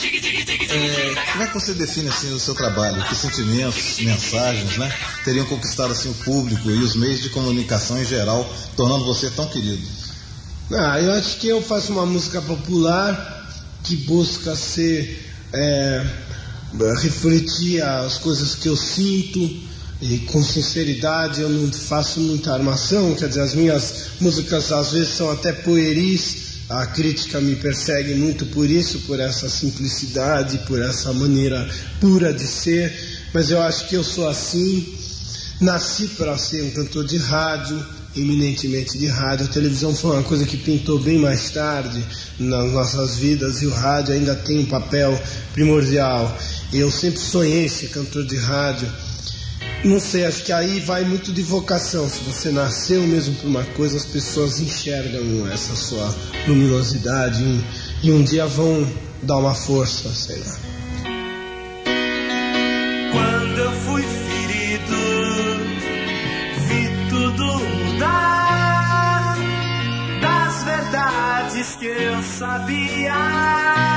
Como é que você define assim o seu trabalho? Que sentimentos, mensagens, né, teriam conquistado assim o público e os meios de comunicação em geral, tornando você tão querido? Eu acho que eu faço uma música popular que busca refletir as coisas que eu sinto, e com sinceridade. Eu não faço muita armação, quer dizer, as minhas músicas às vezes são até pueris. A crítica me persegue muito por isso, por essa simplicidade, por essa maneira pura de ser, mas eu acho que eu sou assim. Nasci para ser um cantor de rádio, eminentemente de rádio. A televisão foi uma coisa que pintou bem mais tarde nas nossas vidas, e o rádio ainda tem um papel primordial. Eu sempre sonhei ser cantor de rádio. Não sei, acho que aí vai muito de vocação. Se você nasceu mesmo por uma coisa, as pessoas enxergam essa sua luminosidade e um dia vão dar uma força, sei lá. Quando eu fui ferido, vi tudo mudar. Das verdades que eu sabia,